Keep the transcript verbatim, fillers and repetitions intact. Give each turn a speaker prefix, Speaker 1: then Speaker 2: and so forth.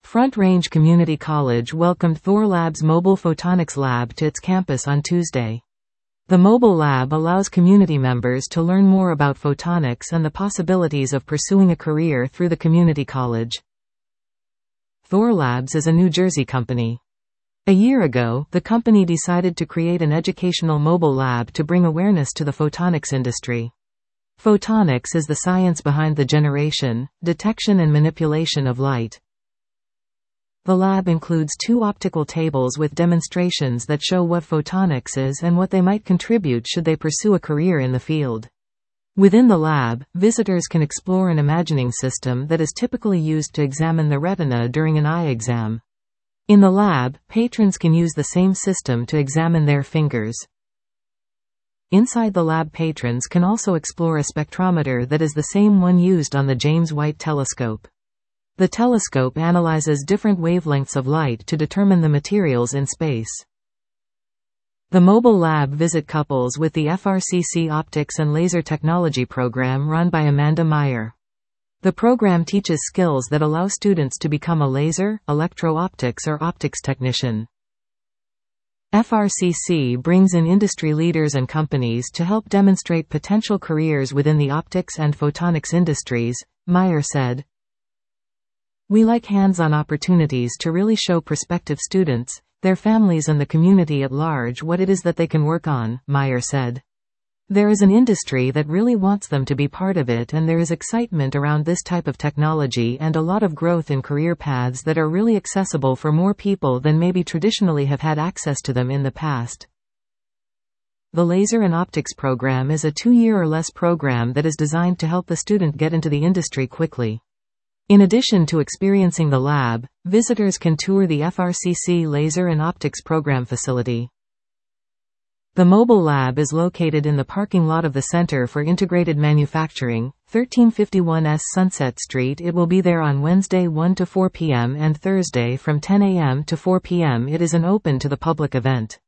Speaker 1: Front Range Community College welcomed Thorlab's Mobile Photonics Lab to its campus on Tuesday. The mobile lab allows community members to learn more about photonics and the possibilities of pursuing a career through the community college. Thorlabs is a New Jersey company. A year ago, the company decided to create an educational mobile lab to bring awareness to the photonics industry. Photonics is the science behind the generation, detection and manipulation of light. The lab includes two optical tables with demonstrations that show what photonics is and what they might contribute should they pursue a career in the field. Within the lab, visitors can explore an imagining system that is typically used to examine the retina during an eye exam. In the lab, patrons can use the same system to examine their fingers. Inside the lab, patrons can also explore a spectrometer that is the same one used on the James White Telescope. The telescope analyzes different wavelengths of light to determine the materials in space. The mobile lab visit couples with the F R C C Optics and Laser Technology program run by Amanda Meyer. The program teaches skills that allow students to become a laser, electro-optics or optics technician. F R C C brings in industry leaders and companies to help demonstrate potential careers within the optics and photonics industries, Meyer said. We like hands-on opportunities to really show prospective students, their families and the community at large what it is that they can work on, Meyer said. There is an industry that really wants them to be part of it, and there is excitement around this type of technology and a lot of growth in career paths that are really accessible for more people than maybe traditionally have had access to them in the past. The Laser and Optics program is a two-year or less program that is designed to help the student get into the industry quickly. In addition to experiencing the lab, visitors can tour the F R C C Laser and Optics program facility. The mobile lab is located in the parking lot of the Center for Integrated Manufacturing, thirteen fifty-one S Sunset Street. It will be there on Wednesday one to four p m and Thursday from ten a m to four p m It is an open to the public event.